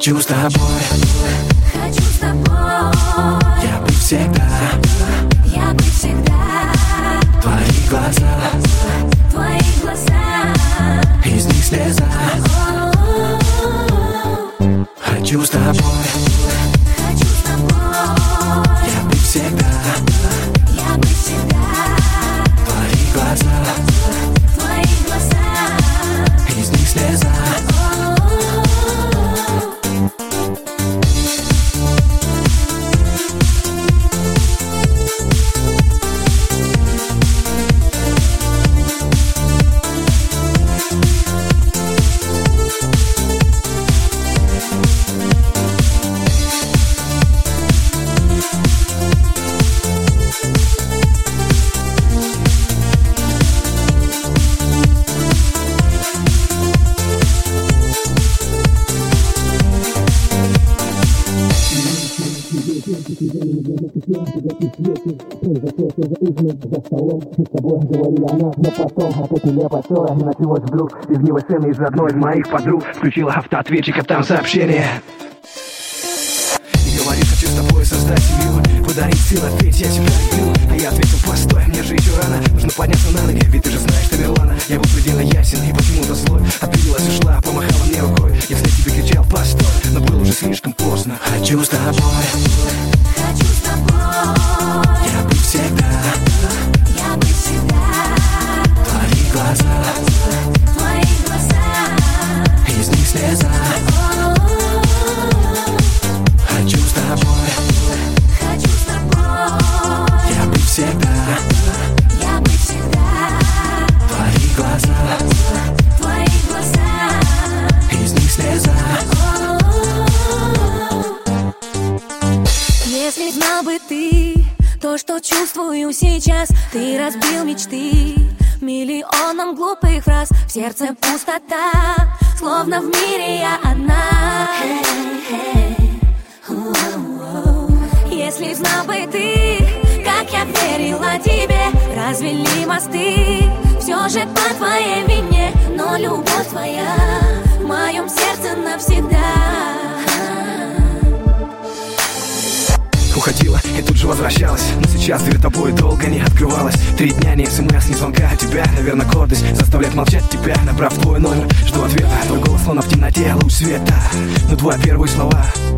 Хочу с тобой, хочу с тобой. я бы всегда, Я бы всегда. твои глаза, Твои глаза. из них слеза. Хочу с тобой, Хочу с тобой. я бы всегда, Я бы всегда. твои глаза, Твои глаза. из них слеза. За столом мы с тобой говорили о нас, но потом опять нелепая ссора. И началось вдруг ревнивой сцены из одной из моих подруг. Включила автоответчик, а там сообщение. И говорит, хочу с тобой создать семью, подарить силу, ответь, я тебя люблю. А я ответил, постой, мне же еще рано, нужно подняться на ноги, ведь ты же знаешь, что Милана. Я был предельно ясен и почему-то злой. Обиделась, ушла, помахала мне рукой. Я вслед тебе кричал, постой, но было уже слишком поздно. Хочу с тобой, Хочу с тобой. я бы всегда, Я бы всегда. твои глаза, Твои глаза. из них слеза. Хочу с тобой, Хочу с тобой. я бы всегда, Я бы всегда. твои глаза, Твои глаза. из них слеза. Если знал бы ты то, что чувствую сейчас, ты разбил мечты миллионом глупых фраз. В сердце пустота, словно в мире я одна. Если знал бы ты, как я верила тебе, развели мосты, все же по твоей вине. Но любовь твоя в моем сердце навсегда. Уходила и тут же возвращалась, но сейчас дверь тобой долго не открывалась. 3 дня ни смс, ни звонка от тебя. Наверное, гордость заставляет молчать тебя. Набрав твой номер, жду ответа. Твой голос словно в темноте, луч света. Но твои первые слова